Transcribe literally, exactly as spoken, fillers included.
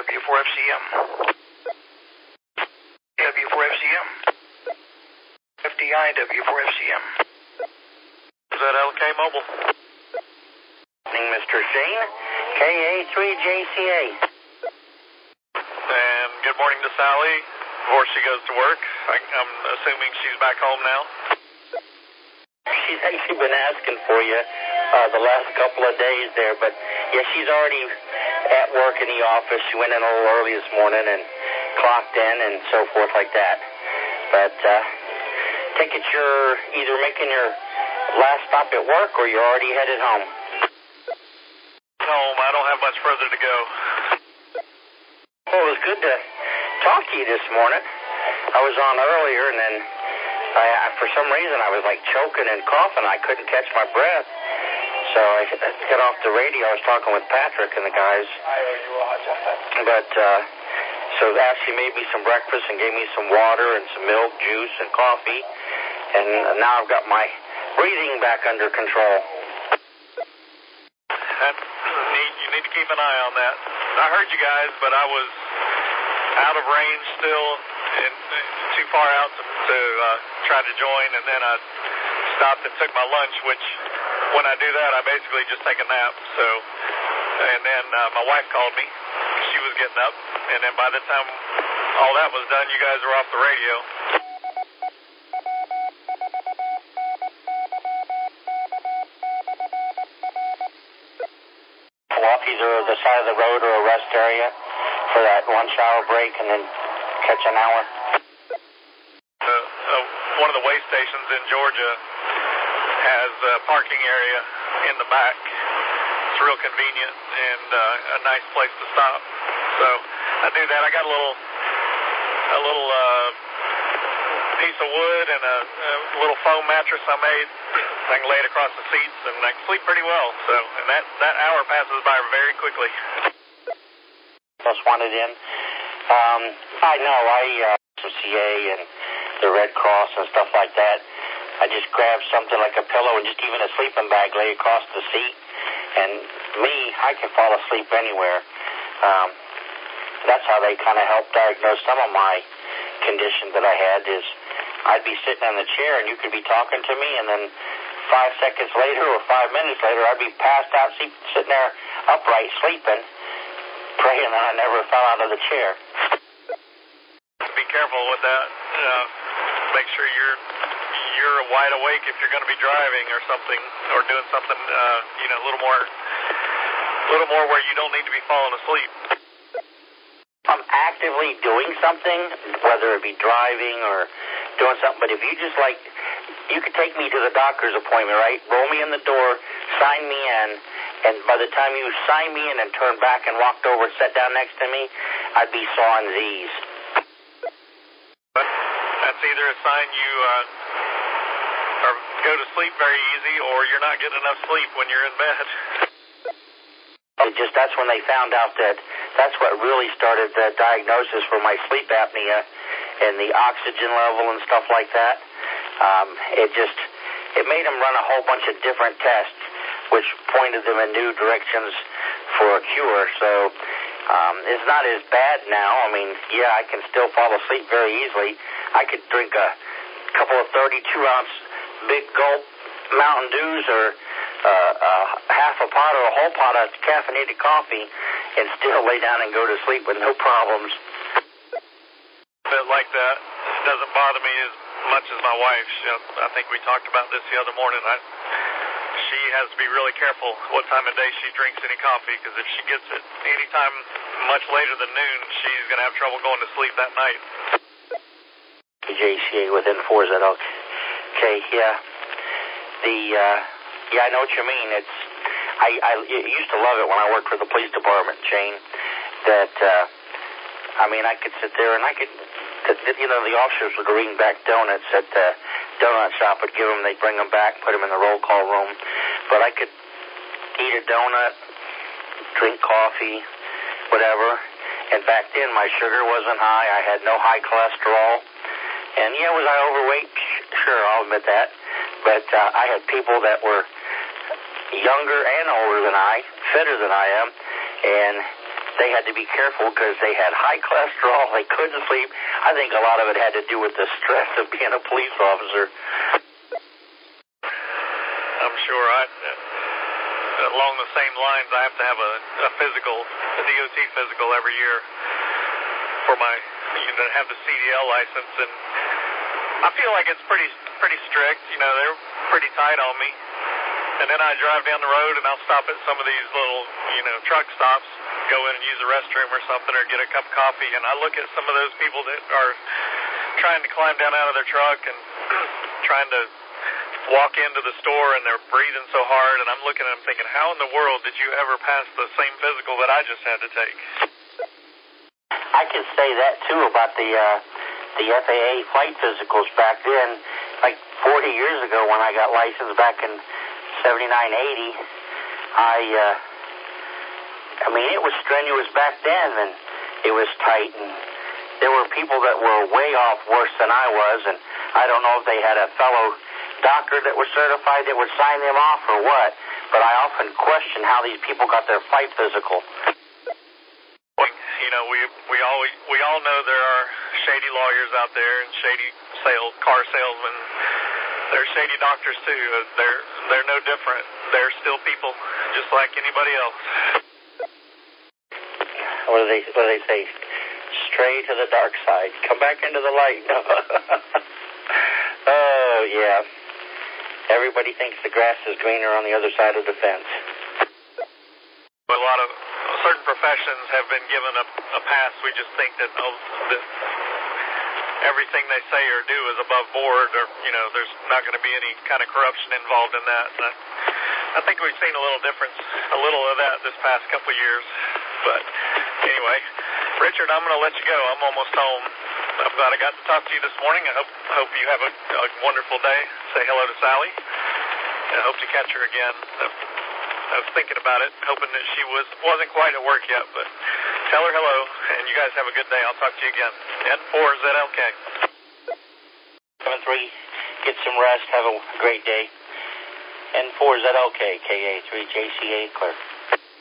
W four F C M. W four F C M. F D I W four F C M. Is that L K Mobile? Evening, Mister Shane. K A three J C A. And good morning to Sally before she goes to work. I, I'm assuming she's back home now. She's actually been asking for you uh, the last couple of days there, but yeah, she's already at work in the office. She went in a little early this morning and clocked in and so forth like that. But uh, take it you're either making your last stop at work or you're already headed home. Home. I don't have much further to go. Well, it was good to talk to you this morning. I was on earlier, and then I, I, for some reason I was like choking and coughing. I couldn't catch my breath. So I got off the radio. I was talking with Patrick and the guys. But uh, so Ashley made me some breakfast and gave me some water and some milk, juice, and coffee. And now I've got my breathing back under control. That's neat. You need to keep an eye on that. I heard you guys, but I was out of range still and too far out to, to uh, try to join. And then I stopped and took my lunch, which when I do that, I basically just take a nap. So, and then uh, my wife called me. She was getting up. And then by the time all that was done, you guys were off the radio. Off either the side of the road or a rest area for that one shower break and then catch an hour. Uh, uh, one of the way stations in Georgia has a parking area in the back. It's real convenient and uh, a nice place to stop. So I do that. I got a little a little uh, piece of wood and a, a little foam mattress I made. I can lay it across the seats and I can sleep pretty well. So and that, that hour passes by very quickly. Just wanted in. Um, I know I uh, C A and the Red Cross and stuff like that. I just grabbed something like a pillow and just even a sleeping bag lay across the seat. And me, I can fall asleep anywhere. Um, that's how they kind of help diagnose some of my condition that I had is I'd be sitting in the chair and you could be talking to me and then five seconds later or five minutes later I'd be passed out sitting there upright sleeping, praying that I never fell out of the chair. Be careful with that. Uh, make sure you're you're wide awake if you're going to be driving or something or doing something uh, you know a little more a little more where you don't need to be falling asleep. I'm actively doing something, whether it be driving or doing something, but if you just like, you could take me to the doctor's appointment, right? Roll me in the door, sign me in, and by the time you sign me in and turn back and walked over and sat down next to me, I'd be sawing Z's. That's either a sign you uh, or go to sleep very easy or you're not getting enough sleep when you're in bed. It just that's when they found out that that's what really started the diagnosis for my sleep apnea and the oxygen level and stuff like that. Um, it just it made them run a whole bunch of different tests, which pointed them in new directions for a cure. So um, it's not as bad now. I mean, yeah, I can still fall asleep very easily. I could drink a couple of thirty-two ounce big gulp Mountain Dews or uh, uh, half a pot or a whole pot of caffeinated coffee and still lay down and go to sleep with no problems. Bit like that. It doesn't bother me as much as my wife. She, I think we talked about this the other morning. I, she has to be really careful what time of day she drinks any coffee because if she gets it any time much later than noon, she's going to have trouble going to sleep that night. J C A within four, is that okay? Okay, yeah. The, uh, yeah, I know what you mean. It's, I, I used to love it when I worked for the police department, Shane, that, uh, I mean, I could sit there and I could, you know, the officers would bring back donuts at the donut shop, would give them, they'd bring them back, put them in the roll call room, but I could eat a donut, drink coffee, whatever, and back then my sugar wasn't high, I had no high cholesterol, and yeah, was I overweight? Sure, I'll admit that, but uh, I had people that were younger and older than I, fitter than I am, and they had to be careful because they had high cholesterol. They couldn't sleep. I think a lot of it had to do with the stress of being a police officer. I'm sure. I, uh, along the same lines, I have to have a, a physical, a D O T physical every year for my, you know, have the C D L license, and I feel like it's pretty, pretty strict. You know, they're pretty tight on me. And then I drive down the road and I'll stop at some of these little, you know, truck stops, go in and use a restroom or something, or get a cup of coffee, and I look at some of those people that are trying to climb down out of their truck and trying to walk into the store, and they're breathing so hard, and I'm looking at them thinking, how in the world did you ever pass the same physical that I just had to take? I can say that too about the uh, the F A A flight physicals back then. Like forty years ago when I got licensed back in seventy-nine, eighty, I, uh, I mean, it was strenuous back then, and it was tight, and there were people that were way off worse than I was, and I don't know if they had a fellow doctor that was certified that would sign them off or what, but I often question how these people got their flight physical. You know, we we all we all know there are shady lawyers out there and shady sales car salesmen. They're shady doctors too. They're they're no different. They're still people, just like anybody else. What do they what do they say? Stray to the dark side. Come back into the light. Oh yeah. Everybody thinks the grass is greener on the other side of the fence. A lot of certain professions have been given a, a pass. We just think that, oh, that everything they say or do is above board, or, you know, there's not going to be any kind of corruption involved in that. And I, I think we've seen a little difference, a little of that this past couple of years. But anyway, Richard, I'm going to let you go. I'm almost home. I'm glad I got to talk to you this morning. I hope hope you have a, a wonderful day. Say hello to Sally. And I hope to catch her again. I was thinking about it, hoping that she was, wasn't quite at work yet, but tell her hello, and you guys have a good day. I'll talk to you again. N four Z L K. seven three, get some rest, have a great day. N four Z L K, K A three J C A, clear.